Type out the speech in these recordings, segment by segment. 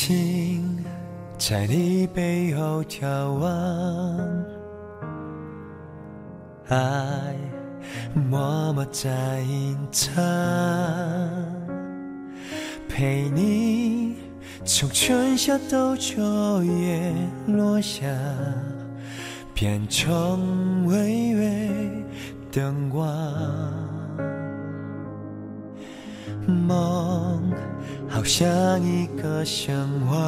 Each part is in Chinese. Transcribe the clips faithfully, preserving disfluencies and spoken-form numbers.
心在你背后眺望，爱默默在隐藏，陪你从春夏到秋叶落下，变成微微灯光。梦好像一个神话，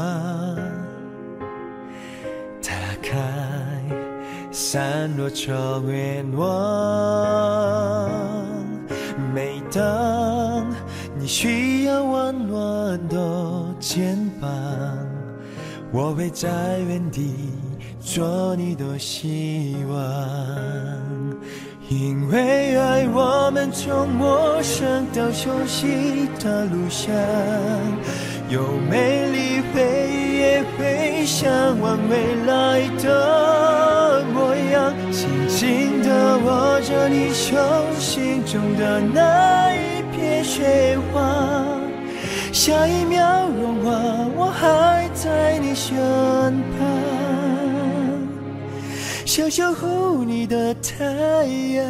打开散落成愿望。每当你需要温暖的肩膀，我会在原地做你的希望。因为爱，我们从陌生到熟悉的路上，有美丽回忆，也会向往未来的模样。紧紧地握着你手心中的那一片雪花，下一秒融化，我还在你身旁，想守护你的太阳。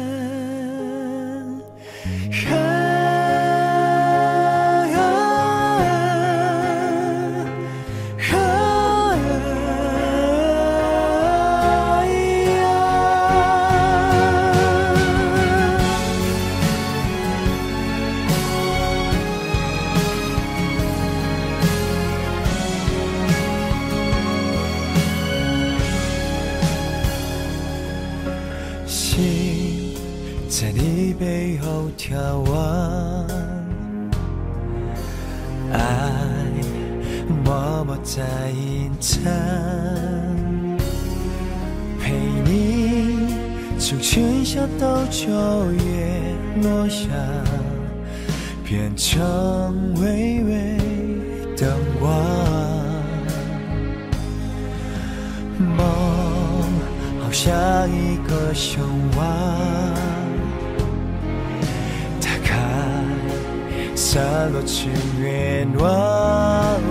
啊啊啊心在你背后眺望，爱默默在隐藏，陪你从春夏到秋叶落下，变成微微灯光。梦好像一个神话，打开散落成愿望。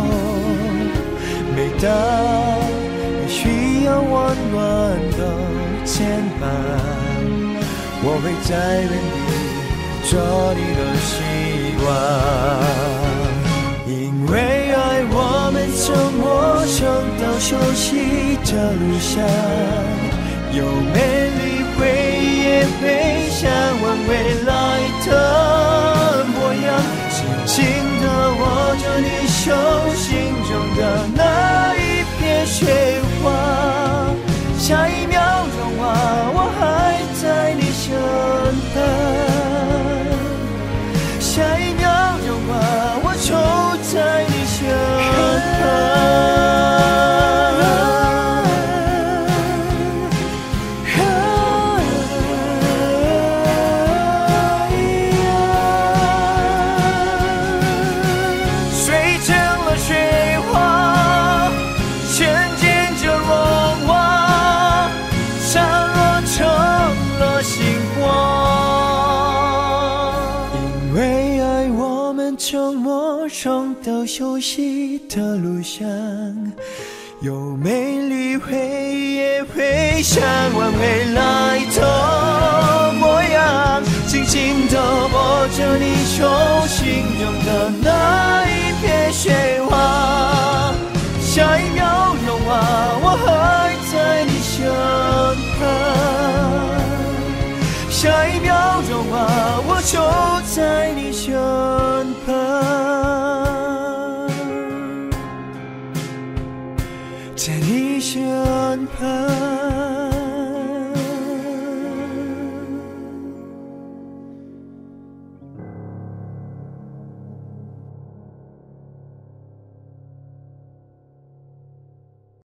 每当你需要温暖的肩膀，我会在原地做你的希望。因为爱，我们从陌生到熟悉的路上，有美丽回忆，也会向往未来的模样。紧紧地握着你手心中的那一片雪花，下一秒融化，我还在你身旁，下一秒融化，我就在你身旁。从陌生到熟悉的路上，有美丽回忆，也会向往未来的模样。紧紧地握着你手心中的那一片雪花，下一秒融化，我还在你身旁，下一秒融化，我就在你身旁，在你身旁。